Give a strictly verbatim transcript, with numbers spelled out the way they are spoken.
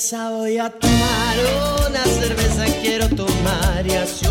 cerveza voy a tomar, una cerveza quiero tomar y así